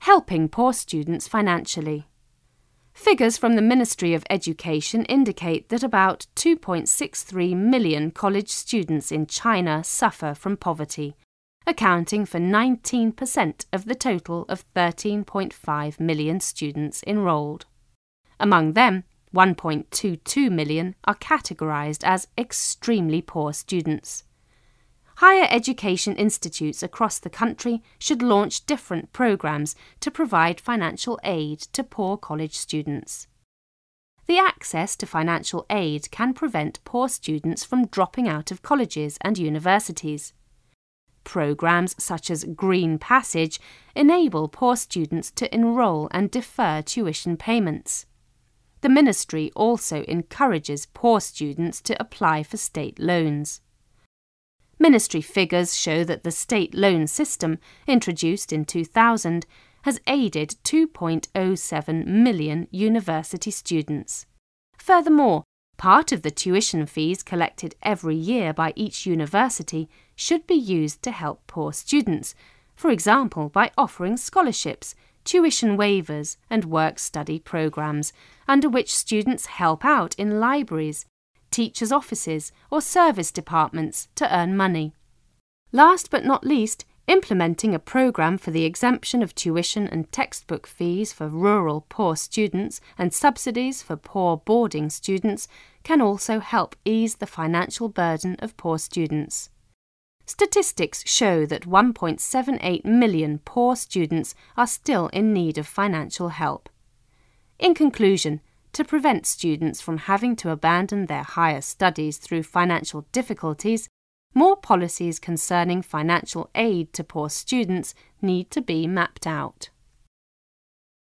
helping poor students financially. Figures from the Ministry of Education indicate that about 2.63 million college students in China suffer from poverty, accounting for 19% of the total of 13.5 million students enrolled. Among them, 1.22 million are categorized as extremely poor students. Higher education institutes across the country should launch different programs to provide financial aid to poor college students. The access to financial aid can prevent poor students from dropping out of colleges and universities. Programs such as Green Passage enable poor students to enroll and defer tuition payments. The ministry also encourages poor students to apply for state loans. Ministry figures show that the state loan system, introduced in 2000, has aided 2.07 million university students. Furthermore, part of the tuition fees collected every year by each university should be used to help poor students, for example by offering scholarships, tuition waivers and work-study programs, under which students help out in libraries, teachers' offices or service departments to earn money. Last but not least, implementing a program for the exemption of tuition and textbook fees for rural poor students and subsidies for poor boarding students can also help ease the financial burden of poor students. Statistics show that 1.78 million poor students are still in need of financial help. In conclusion, to prevent students from having to abandon their higher studies through financial difficulties, more policies concerning financial aid to poor students need to be mapped out.